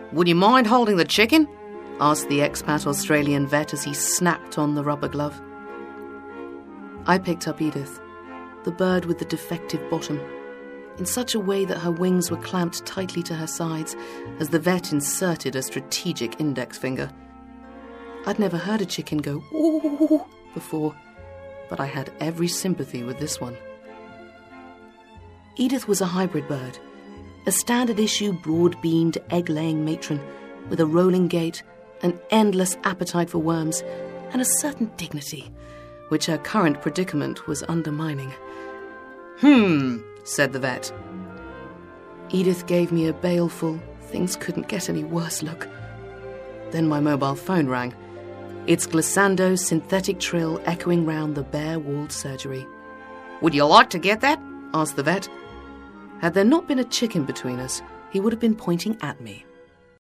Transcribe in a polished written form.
"Would you mind holding the chicken?" asked the expat Australian vet as he snapped on the rubber glove. I picked up Edith, the bird with the defective bottom, in such a way that her wings were clamped tightly to her sides as the vet inserted a strategic index finger. I'd never heard a chicken go "ooh" before, but I had every sympathy with this one. Edith was a hybrid bird, a standard-issue broad-beamed egg-laying matron with a rolling gait, an endless appetite for worms, and a certain dignity, which her current predicament was undermining. Said the vet. Edith gave me a baleful, things couldn't get any worse look. Then my mobile phone rang, its glissando synthetic trill echoing round the bare-walled surgery. "Would you like to get that?" asked the vet. Had there not been a chicken between us, he would have been pointing at me.